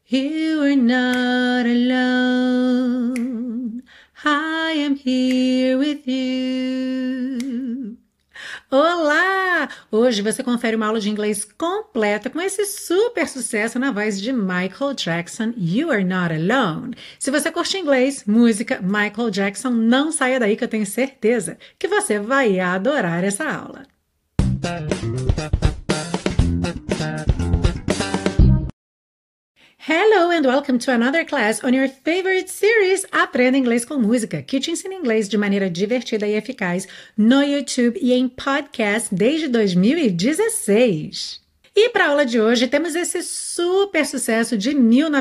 You are not alone. I am here with you. Olá! Hoje você confere uma aula de inglês completa com esse super sucesso na voz de Michael Jackson, You Are Not Alone. Se você curte inglês, música, Michael Jackson, não saia daí que eu tenho certeza que você vai adorar essa aula. Hello and welcome to another class on your favorite series Aprenda Inglês com Música, que te ensina inglês de maneira divertida e eficaz no YouTube e em podcast desde 2016. E para a aula de hoje temos esse super sucesso de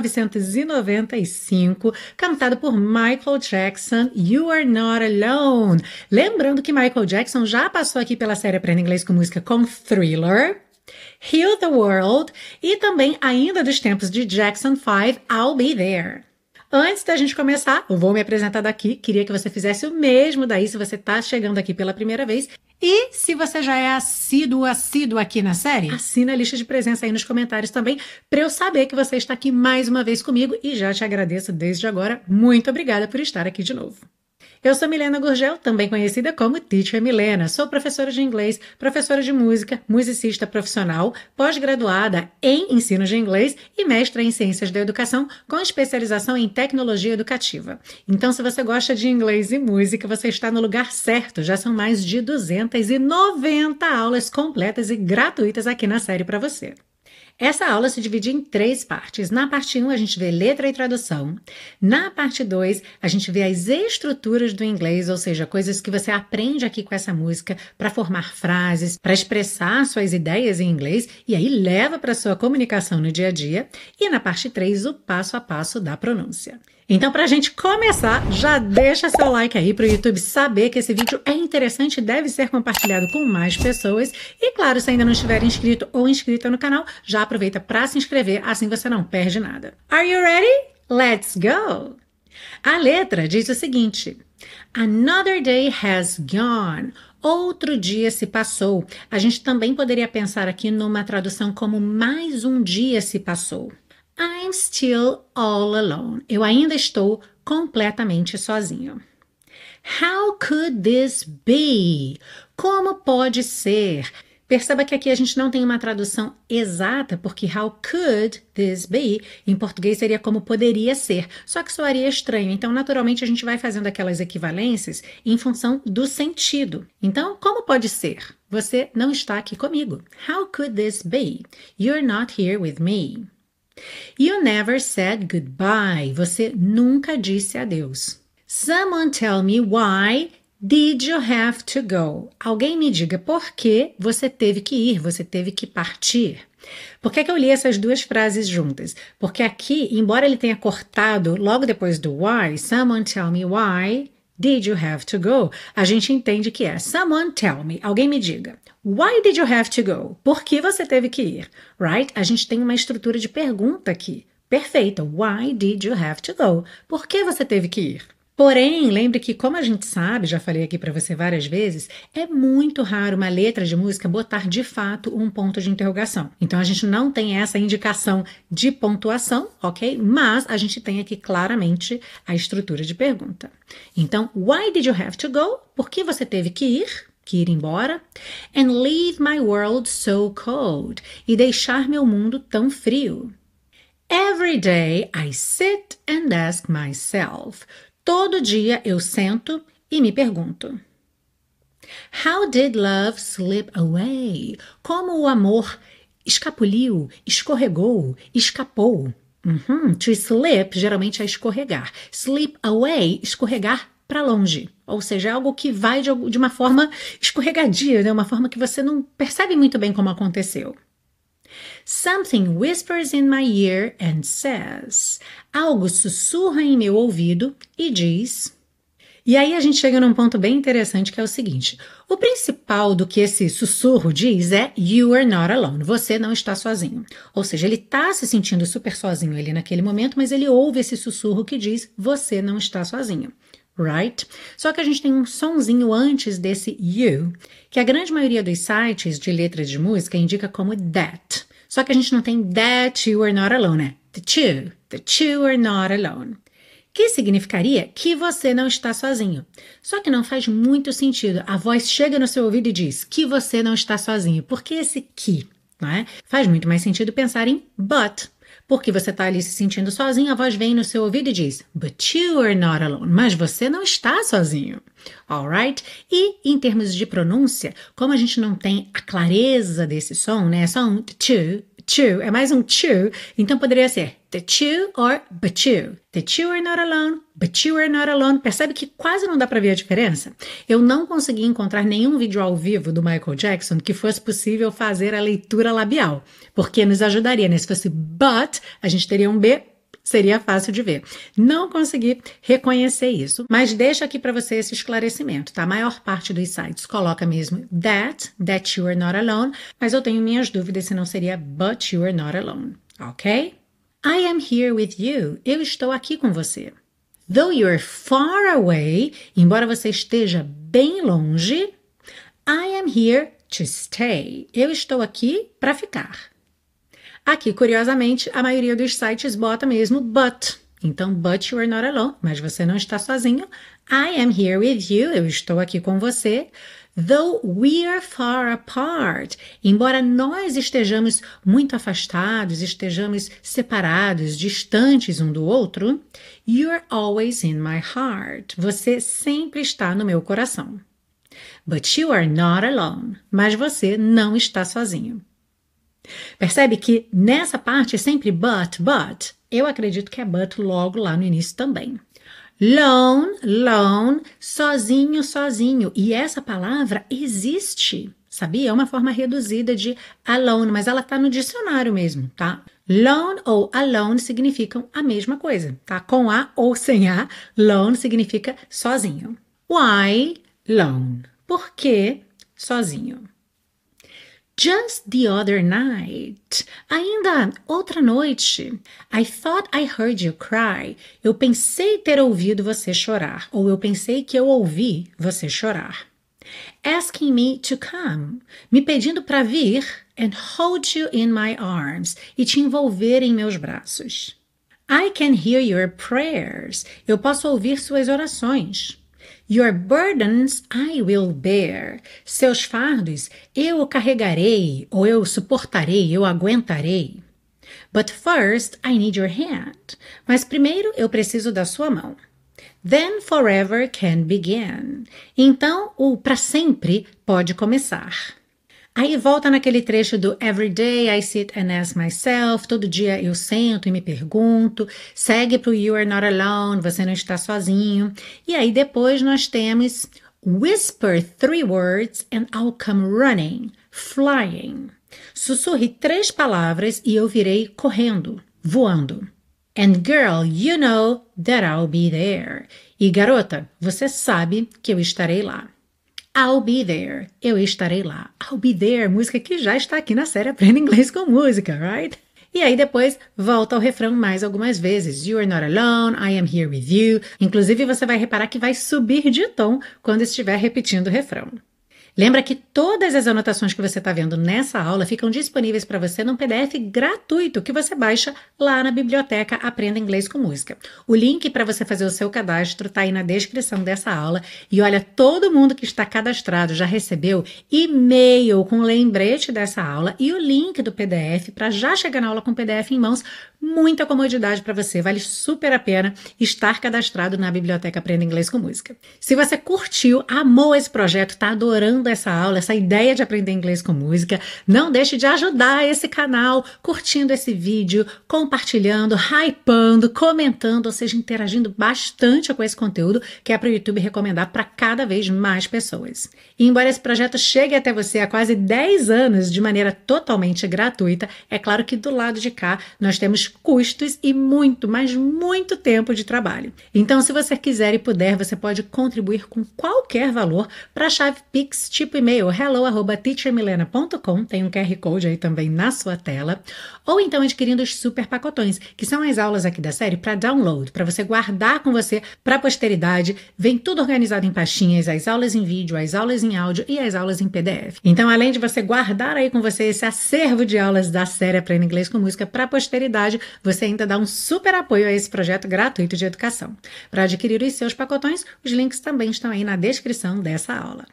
1995, cantado por Michael Jackson, You Are Not Alone. Lembrando que Michael Jackson já passou aqui pela série Aprenda Inglês com Música com Thriller, Heal the World e também ainda dos tempos de Jackson 5, I'll Be There. Antes da gente começar, eu vou me apresentar daqui, queria que você fizesse o mesmo daí se você está chegando aqui pela primeira vez. E se você já é assíduo aqui na série, assina a lista de presença aí nos comentários também, para eu saber que você está aqui mais uma vez comigo e já te agradeço desde agora. Muito obrigada por estar aqui de novo. Eu sou Milena Gurgel, também conhecida como Teacher Milena. Sou professora de inglês, professora de música, musicista profissional, pós-graduada em ensino de inglês e mestra em ciências da educação com especialização em tecnologia educativa. Então, se você gosta de inglês e música, você está no lugar certo. Já são mais de 290 aulas completas e gratuitas aqui na série para você. Essa aula se divide em 3 partes. Na parte 1, a gente vê letra e tradução. Na parte 2, a gente vê as estruturas do inglês, ou seja, coisas que você aprende aqui com essa música para formar frases, para expressar suas ideias em inglês e aí leva para sua comunicação no dia a dia. E na parte 3, o passo a passo da pronúncia. Então, para a gente começar, já deixa seu like aí para o YouTube saber que esse vídeo é interessante e deve ser compartilhado com mais pessoas. E claro, se ainda não estiver inscrito ou inscrita no canal, já aproveita para se inscrever, assim você não perde nada. Are you ready? Let's go! A letra diz o seguinte: Another day has gone. Outro dia se passou. A gente também poderia pensar aqui numa tradução como mais um dia se passou. I'm still all alone. Eu ainda estou completamente sozinho. How could this be? Como pode ser? Perceba que aqui a gente não tem uma tradução exata, porque how could this be? Em português seria como poderia ser, só que soaria estranho. Então, naturalmente, a gente vai fazendo aquelas equivalências em função do sentido. Então, como pode ser? Você não está aqui comigo. How could this be? You're not here with me. You never said goodbye. Você nunca disse adeus. Someone tell me why did you have to go? Alguém me diga por que você teve que ir, você teve que partir. Por que eu li essas duas frases juntas? Porque aqui, embora ele tenha cortado logo depois do why, someone tell me why did you have to go? A gente entende que é someone tell me, alguém me diga. Why did you have to go? Por que você teve que ir? Right? A gente tem uma estrutura de pergunta aqui. Perfeito. Why did you have to go? Por que você teve que ir? Porém, lembre que, como a gente sabe, já falei aqui para você várias vezes, é muito raro uma letra de música botar de fato um ponto de interrogação. Então, a gente não tem essa indicação de pontuação, ok? Mas a gente tem aqui claramente a estrutura de pergunta. Então, why did you have to go? Por que você teve que ir embora? And leave my world so cold. E deixar meu mundo tão frio. Every day I sit and ask myself. Todo dia eu sento e me pergunto. How did love slip away? Como o amor escapuliu, escorregou, escapou. To slip geralmente é escorregar. Slip away, escorregar para longe. Ou seja, é algo que vai de uma forma escorregadia, né? Uma forma que você não percebe muito bem como aconteceu. Something whispers in my ear and says. Algo sussurra em meu ouvido e diz. E aí a gente chega num ponto bem interessante que é o seguinte. O principal do que esse sussurro diz é You are not alone. Você não está sozinho. Ou seja, ele está se sentindo super sozinho ali naquele momento, mas ele ouve esse sussurro que diz Você não está sozinho. Right? Só que a gente tem um sonzinho antes desse you, que a grande maioria dos sites de letras de música indica como that. Só que a gente não tem that you are not alone, é The two are not alone. Que significaria que você não está sozinho. Só que não faz muito sentido. A voz chega no seu ouvido e diz que você não está sozinho. Por que esse que? Não é? Faz muito mais sentido pensar em but. Porque você está ali se sentindo sozinho, a voz vem no seu ouvido e diz but you are not alone. Mas você não está sozinho. Alright? E em termos de pronúncia, como a gente não tem a clareza desse som, né? É só um two, é mais um two, então poderia ser the two or but you. The two are not alone, but you are not alone. Percebe que quase não dá para ver a diferença? Eu não consegui encontrar nenhum vídeo ao vivo do Michael Jackson que fosse possível fazer a leitura labial, porque nos ajudaria, né? Se fosse but, a gente teria um B, seria fácil de ver. Não consegui reconhecer isso, mas deixo aqui para você esse esclarecimento, tá? A maior parte dos sites coloca mesmo that you are not alone, mas eu tenho minhas dúvidas se não seria but you are not alone, ok? I am here with you. Eu estou aqui com você. Though you're far away, embora você esteja bem longe, I am here to stay. Eu estou aqui para ficar. Aqui, curiosamente, a maioria dos sites bota mesmo but. Então, but you are not alone, mas você não está sozinho. I am here with you, eu estou aqui com você. Though we are far apart, embora nós estejamos muito afastados, estejamos separados, distantes um do outro, you're always in my heart. Você sempre está no meu coração. But you are not alone, mas você não está sozinho. Percebe que nessa parte é sempre but. Eu acredito que é but logo lá no início também. Lone, sozinho. E essa palavra existe, sabia? É uma forma reduzida de alone, mas ela está no dicionário mesmo, tá? Lone ou alone significam a mesma coisa, tá? Com A ou sem A, lone significa sozinho. Why lone? Por que sozinho? Just the other night, ainda outra noite, I thought I heard you cry. Eu pensei ter ouvido você chorar, ou eu pensei que eu ouvi você chorar. Asking me to come, me pedindo para vir and hold you in my arms, e te envolver em meus braços. I can hear your prayers, eu posso ouvir suas orações. Your burdens I will bear. Seus fardos eu carregarei, ou eu suportarei, eu aguentarei. But first I need your hand. Mas primeiro eu preciso da sua mão. Then forever can begin. Então o para sempre pode começar. Aí volta naquele trecho do Every day I sit and ask myself. Todo dia eu sento e me pergunto. Segue pro You are not alone. Você não está sozinho. E aí depois nós temos Whisper 3 words and I'll come running, flying. Sussurre 3 palavras e eu virei correndo, voando. And girl, you know that I'll be there. E garota, você sabe que eu estarei lá. I'll be there. Eu estarei lá. I'll be there. Música que já está aqui na série Aprenda Inglês com Música, right? E aí depois volta ao refrão mais algumas vezes. You are not alone. I am here with you. Inclusive você vai reparar que vai subir de tom quando estiver repetindo o refrão. Lembra que todas as anotações que você está vendo nessa aula ficam disponíveis para você num PDF gratuito que você baixa lá na biblioteca Aprenda Inglês com Música. O link para você fazer o seu cadastro está aí na descrição dessa aula. E olha, todo mundo que está cadastrado já recebeu e-mail com lembrete dessa aula e o link do PDF para já chegar na aula com o PDF em mãos. Muita comodidade para você, vale super a pena estar cadastrado na biblioteca Aprenda Inglês com Música. Se você curtiu, amou esse projeto, está adorando essa aula, essa ideia de aprender inglês com música, não deixe de ajudar esse canal, curtindo esse vídeo, compartilhando, hypando, comentando, ou seja, interagindo bastante com esse conteúdo, que é para o YouTube recomendar para cada vez mais pessoas. E embora esse projeto chegue até você há quase 10 anos de maneira totalmente gratuita, é claro que do lado de cá nós temos custos e muito, mas muito tempo de trabalho. Então, se você quiser e puder, você pode contribuir com qualquer valor para a chave Pix tipo e-mail hello@teachermilena.com, tem um QR Code aí também na sua tela, ou então adquirindo os super pacotões, que são as aulas aqui da série para download, para você guardar com você para a posteridade. Vem tudo organizado em pastinhas, as aulas em vídeo, as aulas em áudio e as aulas em PDF. Então, além de você guardar aí com você esse acervo de aulas da série Aprenda Inglês com Música para a posteridade, você ainda dá um super apoio a esse projeto gratuito de educação. Para adquirir os seus pacotões, os links também estão aí na descrição dessa aula.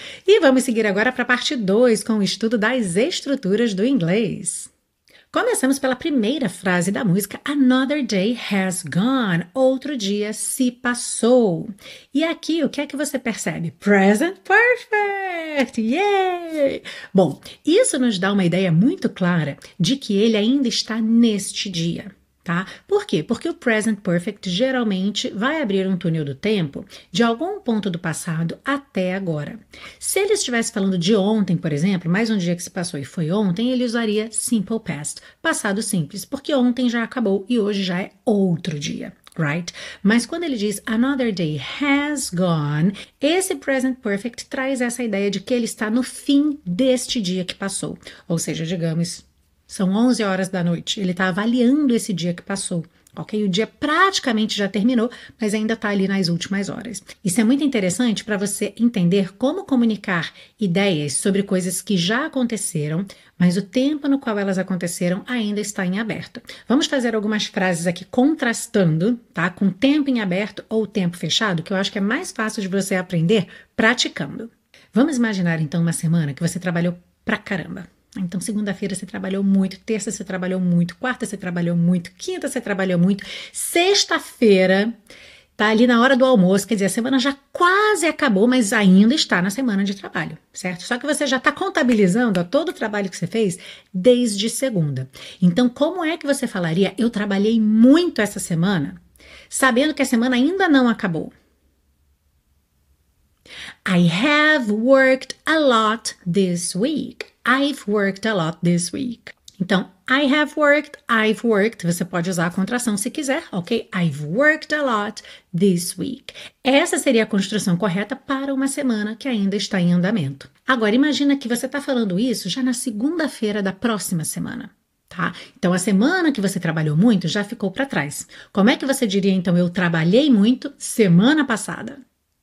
E vamos seguir agora para a parte 2 com o estudo das estruturas do inglês. Começamos pela primeira frase da música Another day has gone. Outro dia se passou. E aqui, o que é que você percebe? Present perfect! Yay! Bom, isso nos dá uma ideia muito clara de que ele ainda está neste dia. Tá? Por quê? Porque o present perfect geralmente vai abrir um túnel do tempo de algum ponto do passado até agora. Se ele estivesse falando de ontem, por exemplo, mais um dia que se passou e foi ontem, ele usaria simple past, passado simples, porque ontem já acabou e hoje já é outro dia. Right? Mas quando ele diz another day has gone, esse present perfect traz essa ideia de que ele está no fim deste dia que passou. Ou seja, digamos, são 11 horas da noite, ele está avaliando esse dia que passou, ok? O dia praticamente já terminou, mas ainda está ali nas últimas horas. Isso é muito interessante para você entender como comunicar ideias sobre coisas que já aconteceram, mas o tempo no qual elas aconteceram ainda está em aberto. Vamos fazer algumas frases aqui contrastando, tá? Com tempo em aberto ou tempo fechado, que eu acho que é mais fácil de você aprender praticando. Vamos imaginar então uma semana que você trabalhou pra caramba. Então, segunda-feira você trabalhou muito, terça você trabalhou muito, quarta você trabalhou muito, quinta você trabalhou muito, sexta-feira tá ali na hora do almoço, quer dizer, a semana já quase acabou, mas ainda está na semana de trabalho, certo? Só que você já está contabilizando todo o trabalho que você fez desde segunda. Então, como é que você falaria, eu trabalhei muito essa semana, sabendo que a semana ainda não acabou? I have worked a lot this week. I've worked a lot this week. Então, I have worked, I've worked, você pode usar a contração se quiser, ok? I've worked a lot this week. Essa seria a construção correta para uma semana que ainda está em andamento. Agora, imagina que você está falando isso já na segunda-feira da próxima semana. Tá? Então, a semana que você trabalhou muito já ficou para trás. Como é que você diria, então, eu trabalhei muito semana passada?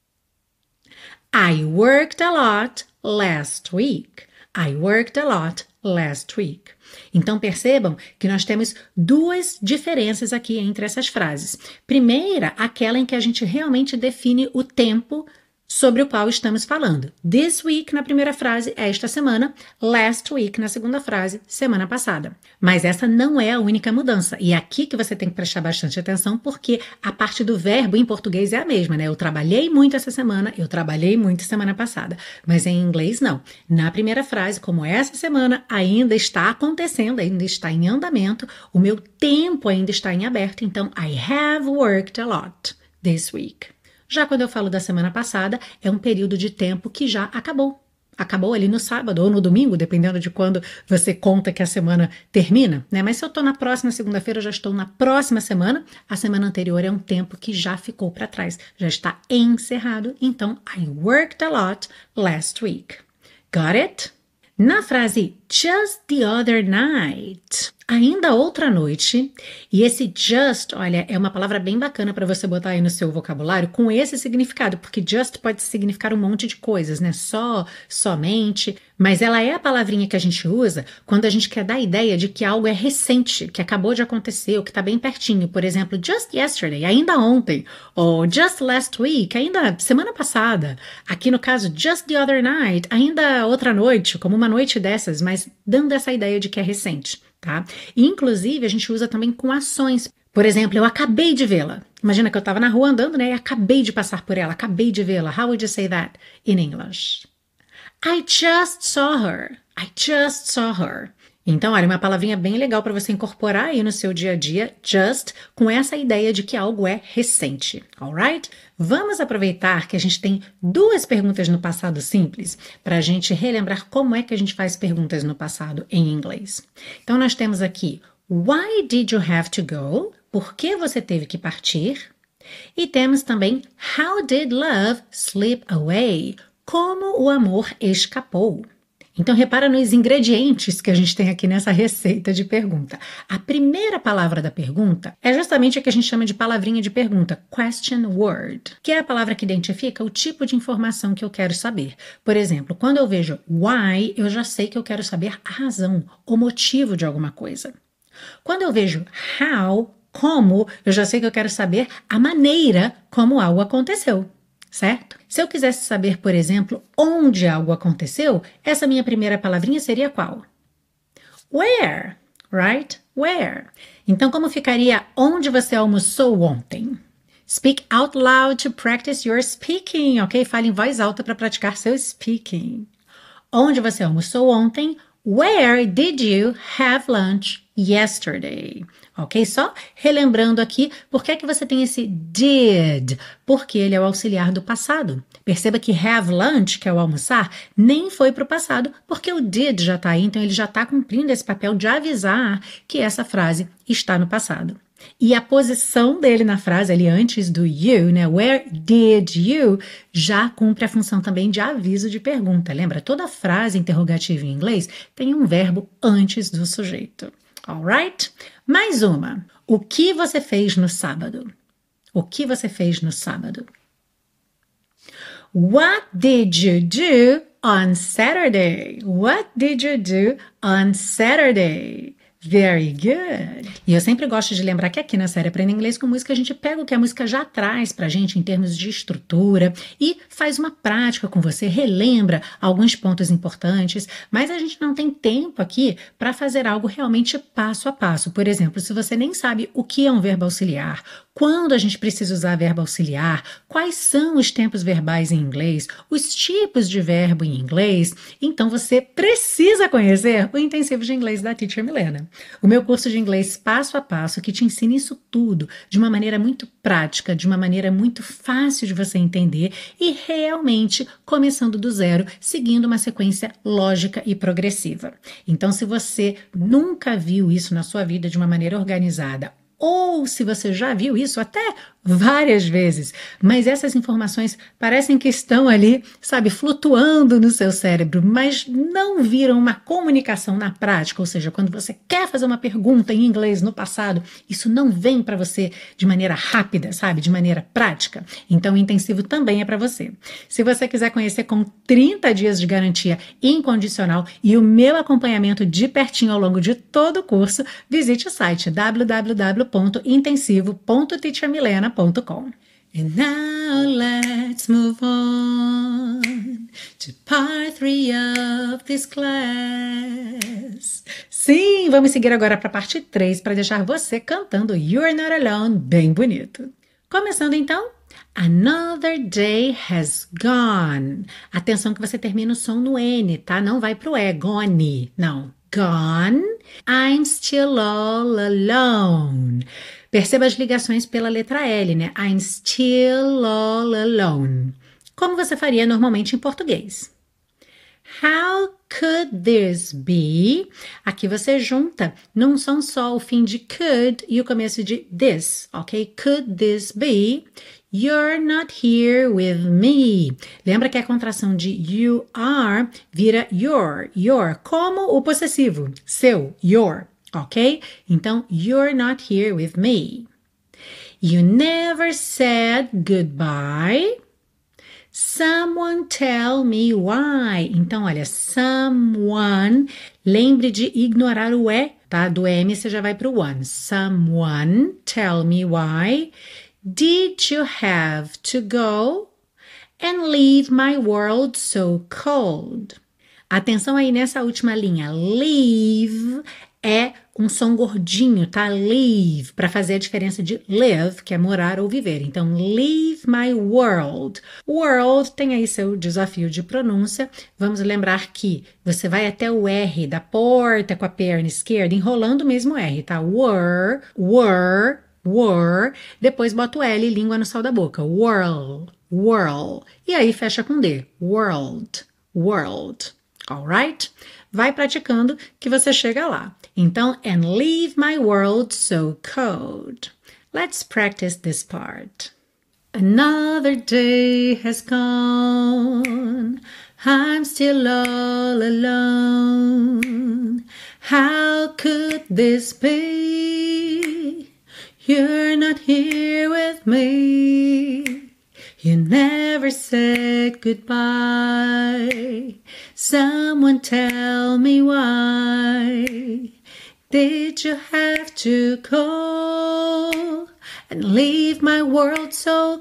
I worked a lot last week. I worked a lot last week. Então, percebam que nós temos duas diferenças aqui entre essas frases. Primeira, aquela em que a gente realmente define o tempo sobre o qual estamos falando. This week na primeira frase, esta semana. Last week na segunda frase, semana passada. Mas essa não é a única mudança. E é aqui que você tem que prestar bastante atenção, porque a parte do verbo em português é a mesma, né? Eu trabalhei muito essa semana, eu trabalhei muito semana passada. Mas em inglês, não. Na primeira frase, como essa semana ainda está acontecendo, ainda está em andamento, o meu tempo ainda está em aberto, então I have worked a lot this week. Já quando eu falo da semana passada, é um período de tempo que já acabou. Acabou ali no sábado ou no domingo, dependendo de quando você conta que a semana termina, né? Mas se eu estou na próxima segunda-feira, eu já estou na próxima semana. A semana anterior é um tempo que já ficou para trás, já está encerrado. Então, I worked a lot last week. Got it? Na frase just the other night, ainda outra noite, e esse just, olha, é uma palavra bem bacana para você botar aí no seu vocabulário com esse significado, porque just pode significar um monte de coisas, né? Só, somente, mas ela é a palavrinha que a gente usa quando a gente quer dar a ideia de que algo é recente, que acabou de acontecer, ou que está bem pertinho. Por exemplo, just yesterday, ainda ontem, ou just last week, ainda semana passada. Aqui no caso, just the other night, ainda outra noite, como uma noite dessas, mas dando essa ideia de que é recente, tá? E, inclusive, a gente usa também com ações. Por exemplo, eu acabei de vê-la. Imagina que eu estava na rua andando, né? E acabei de passar por ela, acabei de vê-la. How would you say that in English? I just saw her. I just saw her. Então, olha, uma palavrinha bem legal para você incorporar aí no seu dia a dia, just, com essa ideia de que algo é recente, alright? Vamos aproveitar que a gente tem duas perguntas no passado simples para a gente relembrar como é que a gente faz perguntas no passado em inglês. Então, nós temos aqui, why did you have to go? Por que você teve que partir? E temos também, how did love slip away? Como o amor escapou. Então, repara nos ingredientes que a gente tem aqui nessa receita de pergunta. A primeira palavra da pergunta é justamente a que a gente chama de palavrinha de pergunta, question word, que é a palavra que identifica o tipo de informação que eu quero saber. Por exemplo, quando eu vejo why, eu já sei que eu quero saber a razão, o motivo de alguma coisa. Quando eu vejo how, como, eu já sei que eu quero saber a maneira como algo aconteceu. Certo? Se eu quisesse saber, por exemplo, onde algo aconteceu, essa minha primeira palavrinha seria qual? Where, right? Where. Então, como ficaria onde você almoçou ontem? Speak out loud to practice your speaking, ok? Fale em voz alta para praticar seu speaking. Onde você almoçou ontem? Where did you have lunch yesterday? Ok? Só relembrando aqui, por que é que você tem esse did? Porque ele é o auxiliar do passado. Perceba que have lunch, que é o almoçar, nem foi para o passado, porque o did já está aí, então ele já está cumprindo esse papel de avisar que essa frase está no passado. E a posição dele na frase, ali antes do you, né? Where did you? Já cumpre a função também de aviso de pergunta. Lembra? Toda frase interrogativa em inglês tem um verbo antes do sujeito. Alright? Mais uma. O que você fez no sábado? O que você fez no sábado? What did you do on Saturday? What did you do on Saturday? Very good! E eu sempre gosto de lembrar que aqui na série Aprenda Inglês com Música a gente pega o que a música já traz pra gente em termos de estrutura e faz uma prática com você, relembra alguns pontos importantes, mas a gente não tem tempo aqui para fazer algo realmente passo a passo. Por exemplo, se você nem sabe o que é um verbo auxiliar, quando a gente precisa usar verbo auxiliar, quais são os tempos verbais em inglês, os tipos de verbo em inglês, então você precisa conhecer o intensivo de inglês da Teacher Milena. O meu curso de inglês passo a passo que te ensina isso tudo de uma maneira muito prática, de uma maneira muito fácil de você entender e realmente começando do zero, seguindo uma sequência lógica e progressiva. Então, se você nunca viu isso na sua vida de uma maneira organizada, ou se você já viu isso até várias vezes, mas essas informações parecem que estão ali, sabe, flutuando no seu cérebro, mas não viram uma comunicação na prática, ou seja, quando você quer fazer uma pergunta em inglês no passado, isso não vem para você de maneira rápida, sabe, de maneira prática. Então o intensivo também é para você. Se você quiser conhecer com 30 dias de garantia incondicional e o meu acompanhamento de pertinho ao longo de todo o curso, visite o site www.intensivo.teachermilena.com. And now let's move on to part 3 of this class. Sim, vamos seguir agora para a parte 3 para deixar você cantando You're Not Alone bem bonito. Começando então. Another day has gone. Atenção que você termina o som no N, tá? Não vai pro E, gone. Não. Gone. I'm still all alone. Perceba as ligações pela letra L, né? I'm still all alone. Como você faria normalmente em português? How could this be? Aqui você junta num som só o fim de could e o começo de this, ok? Could this be? You're not here with me. Lembra que a contração de you are vira your, como o possessivo, seu, your. Ok? Então, you're not here with me. You never said goodbye. Someone tell me why. Então, olha, someone, lembre de ignorar o E, tá? Do M você já vai para o one. Someone tell me why. Did you have to go and leave my world so cold? Atenção aí nessa última linha. Leave é um som gordinho, tá? Leave, para fazer a diferença de live, que é morar ou viver. Então, leave my world. World tem aí seu desafio de pronúncia. Vamos lembrar que você vai até o R da porta com a perna esquerda, enrolando o mesmo R, tá? Were, depois bota o L, língua no céu da boca. Whirl. E aí fecha com D. World. Alright? Vai praticando que você chega lá. Então, and leave my world so cold. Let's practice this part. Another day has gone. I'm still all alone. How could this be? You're not here with me. You never said goodbye. Someone tell me why. Did you have to go and leave my world so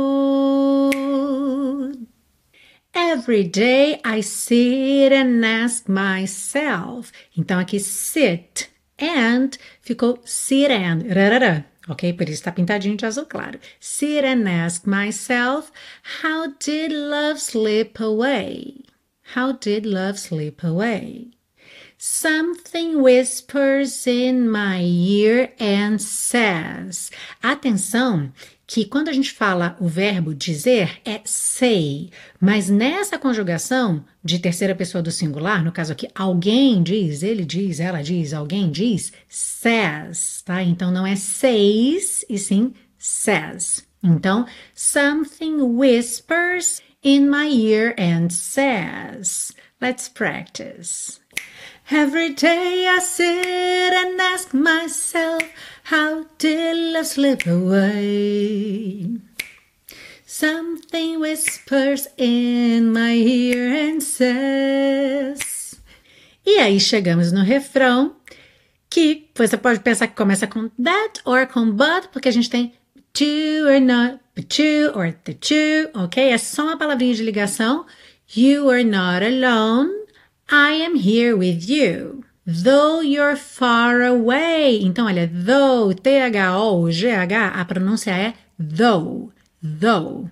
cold? Every day I sit and ask myself. Então aqui sit and ficou sit and, rarara, ok? Por isso está pintadinho de azul claro. Sit and ask myself, how did love slip away? How did love slip away? Something whispers in my ear and says. Atenção que quando a gente fala o verbo dizer é say, mas nessa conjugação de terceira pessoa do singular, no caso aqui, alguém diz, ele diz, ela diz, alguém diz, says, tá? Então não é says, e sim says. Então, something whispers in my ear and says. Let's practice. Every day I sit and ask myself, how did love slip away? Something whispers in my ear and says. E aí chegamos no refrão, que você pode pensar que começa com that or com but, porque a gente tem to or not, but to or the to, ok? É só uma palavrinha de ligação. You are not alone. I am here with you, though you're far away. Então, olha, though, T-H-O-G-H, a pronúncia é though, though.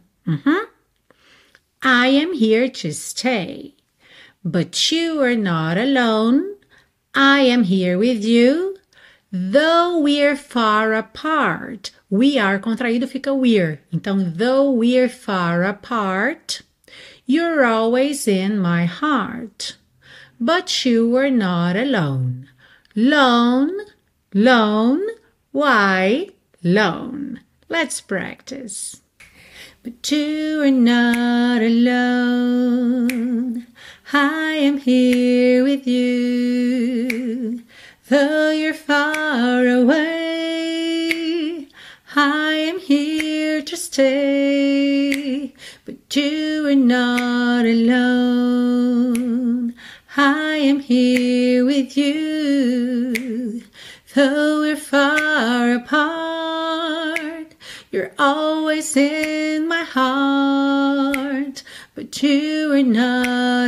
I am here to stay, but you are not alone. I am here with you, though we're far apart. We are contraído fica we're. Então, though we're far apart, you're always in my heart. But you were not alone. Lone, lone, why lone? Let's practice. But you are not alone. I am here with you. Though you're far away, I am here to stay. But you are not alone. I am here with you, though we're far apart. You're always in my heart, but you are not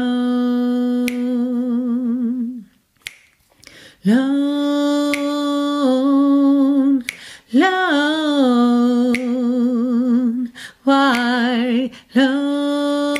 alone. Lone, lone, why lone?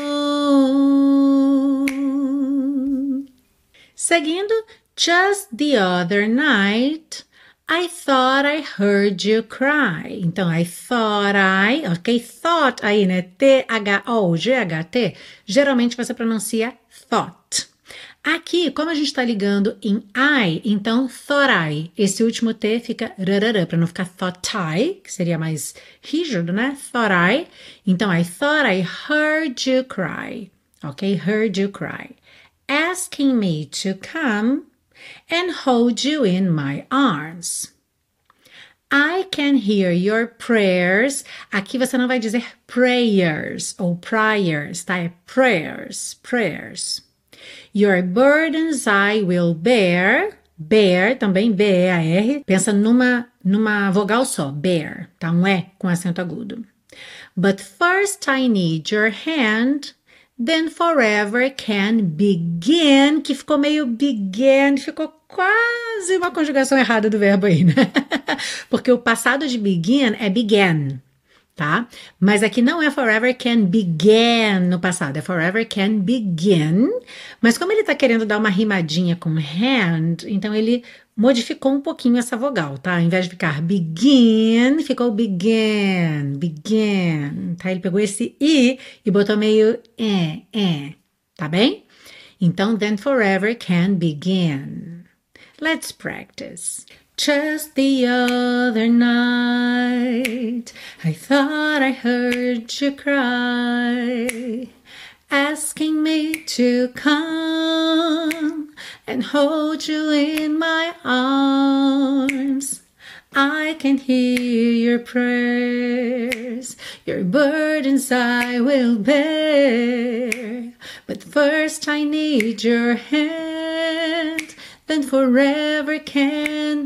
Seguindo, just the other night, I thought I heard you cry. Então, I thought ok? Thought aí, né? T-H-O-G-H-T. Geralmente você pronuncia thought. Aqui, como a gente está ligando em I, então thought I. Esse último T fica rarará, para não ficar thought I, que seria mais rígido, né? Thought I. Então, I thought I heard you cry. Ok? Heard you cry. Asking me to come and hold you in my arms. I can hear your prayers. Aqui você não vai dizer prayers ou priors, tá? É prayers, prayers. Your burdens I will bear. Bear, também B-E-A-R. Pensa numa vogal só, bear, tá? Um E com acento agudo. But first I need your hand. Then forever can begin, que ficou meio began, ficou quase uma conjugação errada do verbo aí, né? Porque o passado de begin é began, tá? Mas aqui não é forever can begin no passado, é forever can begin. Mas como ele tá querendo dar uma rimadinha com hand, então ele modificou um pouquinho essa vogal, tá? Ao invés de ficar begin, ficou began, began, tá? Ele pegou esse I e botou meio tá bem? Então, then forever can begin. Let's practice. Just the other night, I thought I heard you cry, asking me to come and hold you in my arms. I can hear your prayers, your burdens I will bear. But first I need your hand, then forever can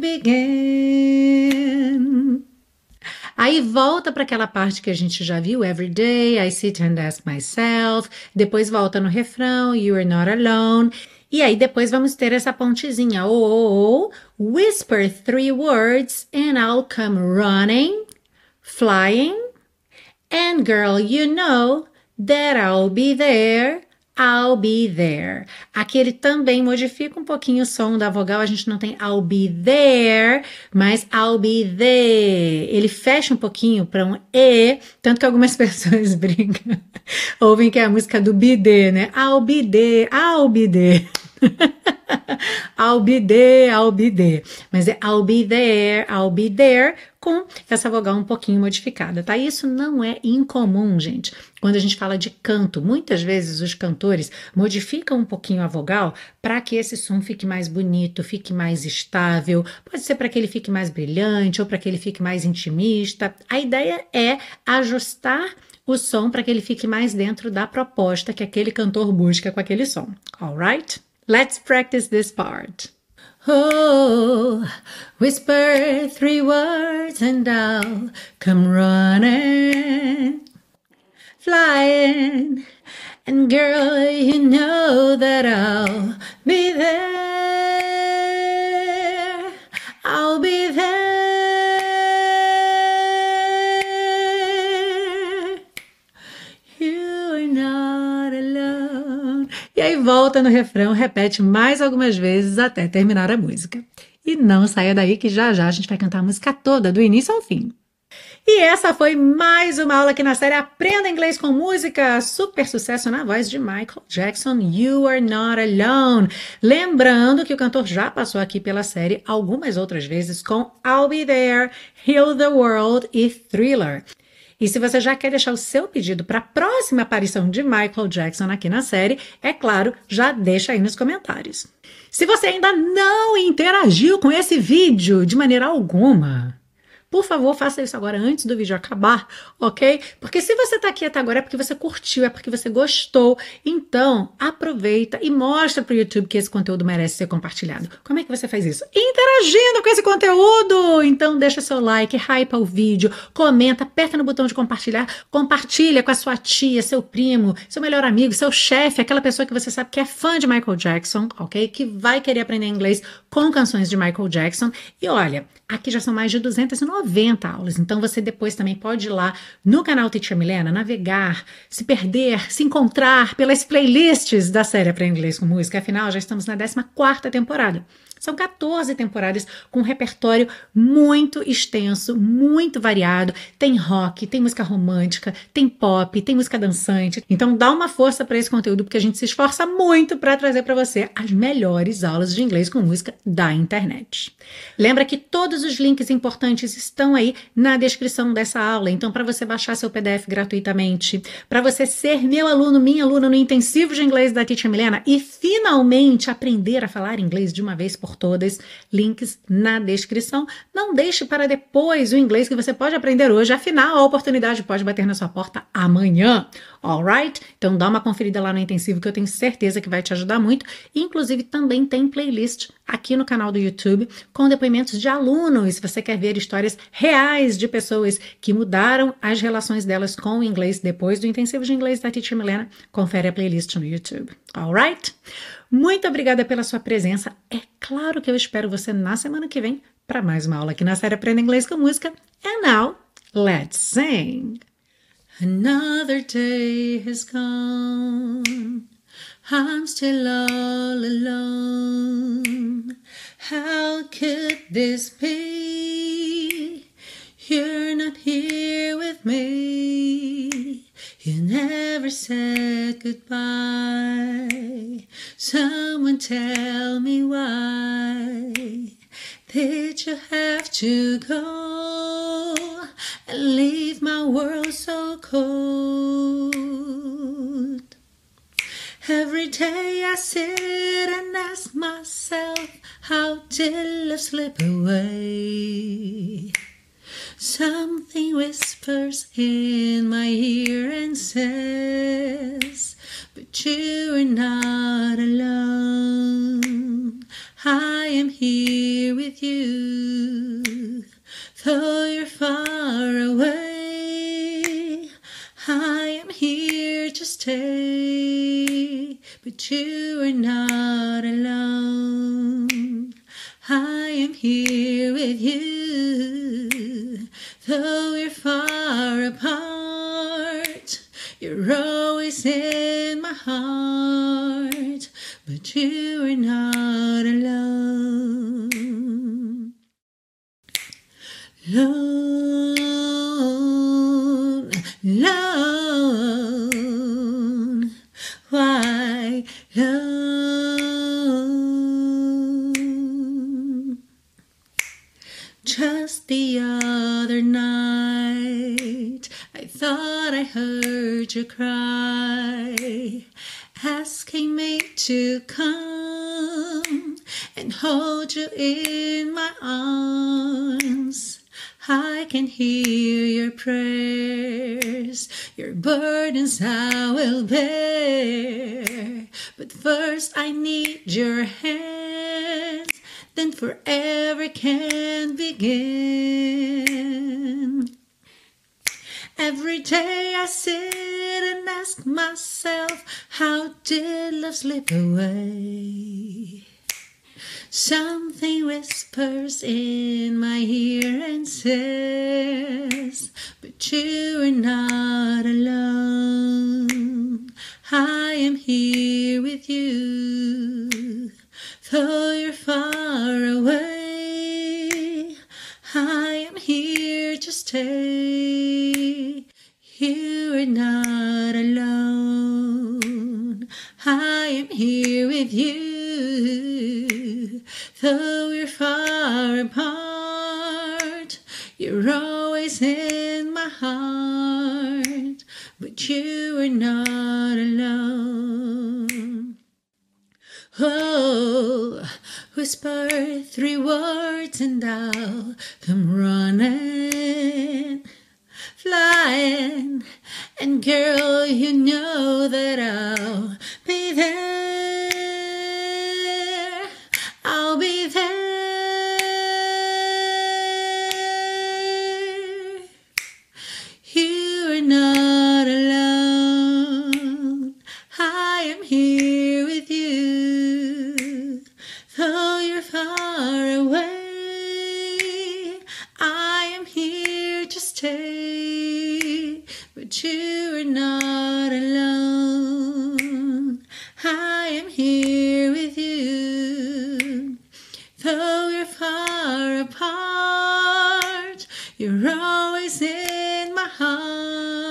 begin. Aí volta para aquela parte que a gente já viu, every day I sit and ask myself, depois volta no refrão, you are not alone, e aí depois vamos ter essa pontezinha, whisper 3 words and I'll come running, flying, and girl, you know that I'll be there. I'll be there. Aqui ele também modifica um pouquinho o som da vogal, a gente não tem I'll be there, mas I'll be there. Ele fecha um pouquinho para um E, tanto que algumas pessoas brincam, ouvem que é a música do Bidê, né? I'll be there, I'll be there. I'll be there, I'll be there. Mas é I'll be there com essa vogal um pouquinho modificada, tá? Isso não é incomum, gente. Quando a gente fala de canto, muitas vezes os cantores modificam um pouquinho a vogal para que esse som fique mais bonito, fique mais estável. Pode ser para que ele fique mais brilhante ou para que ele fique mais intimista. A ideia é ajustar o som para que ele fique mais dentro da proposta que aquele cantor busca com aquele som. Alright? Let's practice this part. Oh, whisper 3 words and I'll come running, flying, and girl, you know that I'll be there. I'll be there. You're not alone. E aí volta no refrão, repete mais algumas vezes até terminar a música. E não saia daí que já já a gente vai cantar a música toda, do início ao fim. E essa foi mais uma aula aqui na série Aprenda Inglês com Música. Super sucesso na voz de Michael Jackson, You Are Not Alone. Lembrando que o cantor já passou aqui pela série algumas outras vezes com I'll Be There, Heal the World e Thriller. E se você já quer deixar o seu pedido para a próxima aparição de Michael Jackson aqui na série, é claro, já deixa aí nos comentários. Se você ainda não interagiu com esse vídeo de maneira alguma, por favor, faça isso agora antes do vídeo acabar, ok? Porque se você está aqui até agora é porque você curtiu, é porque você gostou. Então, aproveita e mostra para o YouTube que esse conteúdo merece ser compartilhado. Como é que você faz isso? Interagindo com esse conteúdo! Então, deixa seu like, hypa o vídeo, comenta, aperta no botão de compartilhar, compartilha com a sua tia, seu primo, seu melhor amigo, seu chefe, aquela pessoa que você sabe que é fã de Michael Jackson, ok? Que vai querer aprender inglês com canções de Michael Jackson. E olha, aqui já são mais de 290 aulas, então você depois também pode ir lá no canal Teacher Milena, navegar, se perder, se encontrar pelas playlists da série Aprenda Inglês com Música. Afinal, já estamos na 14ª temporada. São 14 temporadas com um repertório muito extenso, muito variado. Tem rock, tem música romântica, tem pop, tem música dançante. Então dá uma força para esse conteúdo, porque a gente se esforça muito para trazer para você as melhores aulas de inglês com música da internet. Lembra que todos os links importantes estão aí na descrição dessa aula. Então, para você baixar seu PDF gratuitamente, para você ser meu aluno, minha aluna no intensivo de inglês da Teacher Milena e finalmente aprender a falar inglês de uma vez por todas, links na descrição. Não deixe para depois o inglês que você pode aprender hoje, afinal a oportunidade pode bater na sua porta amanhã, alright? Então dá uma conferida lá no intensivo que eu tenho certeza que vai te ajudar muito. Inclusive também tem playlist aqui no canal do YouTube com depoimentos de alunos, se você quer ver histórias reais de pessoas que mudaram as relações delas com o inglês depois do intensivo de inglês da Teacher Milena, confere a playlist no YouTube, alright? Muito obrigada pela sua presença. É claro que eu espero você na semana que vem para mais uma aula aqui na série Aprenda Inglês com Música. And now, let's sing! Another day has gone, I'm still all alone. How could this be? You're not here with me. You never said goodbye. Someone tell me why did you have to go and leave Every day I sit and ask myself, how did love slip away? Something whispers in my ear and says, but you are not alone. I am here with you, though you're far away. I am here to stay, but you are not alone. I am here with you, though we're far apart. You're always in my heart, but you are not alone. Lone, lone, why lone? Just the other night, I thought I heard you cry, asking me to come and hold you in my arms. I can hear your prayers, your burdens I will bear. But first I need your hand, then forever can begin. Every day I sit and ask myself, how did love slip away? Something whispers in my ear and says, but you are not alone. I am here with you, though you're far away. I am here to stay. You are not alone. I am here with you, though we're far apart. You're always in my heart, but you are not alone. Oh, whisper 3 words and I'll come running, flying, and girl, you know that I'll be there. I'll be there. You are not alone. I am here with you, though you're far away. I am here to stay, but you are not alone. I am here with you, though you're far apart. You're always in my heart.